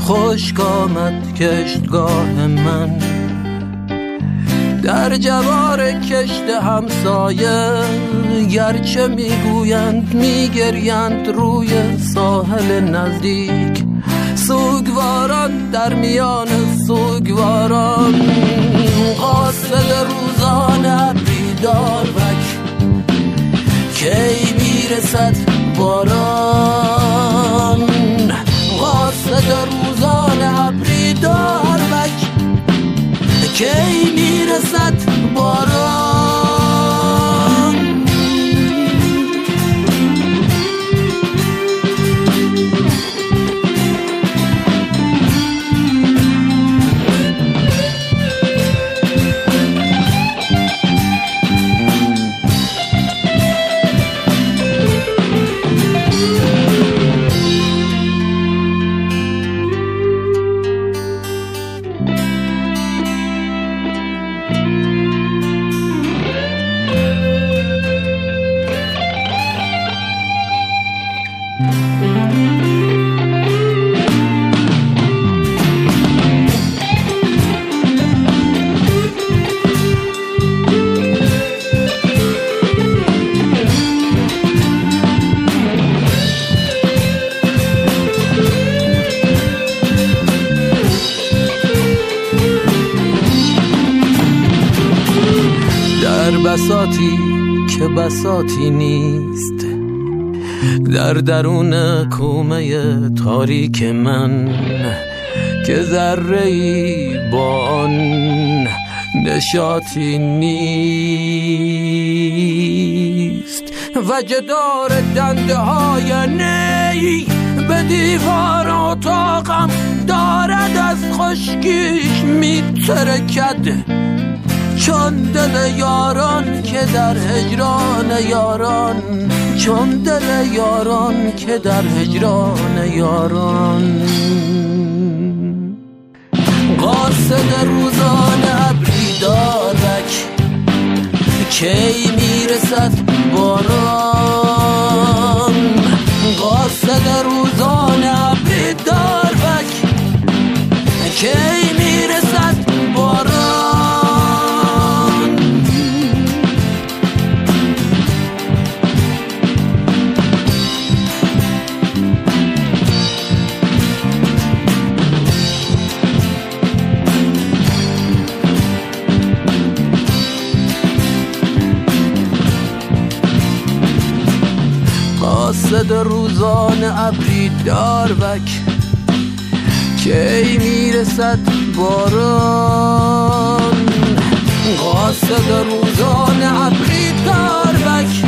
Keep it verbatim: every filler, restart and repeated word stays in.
خشک آمد کشتگاه من. در جوار کشت همسایه گرچه میگویند میگریند روی ساحل نزدیک، سوگواران در میان سوگواران قاصد روزانه بیدار بک. کی میرسد باران قاصد روزانه بیدار بک. کی میرسد باران. بساطی که بساطی نیست در درون کومه تاریک من، که ذره‌ای با آن نشاطی نیست. و جدار دنده های نی به دیوار اتاقم دارد از خشکیش میترکد، چون دل یاران که در هجران یاران، چون دل یاران که در هجران یاران. قاصد روزانه ابری دارک، کی میرسد باران. قاصد روزانه ابری دارک، کی میرسد باران. قاصد روزانه ابری داروک، کی میرسد باران. قاصد روزانه ابری داروک،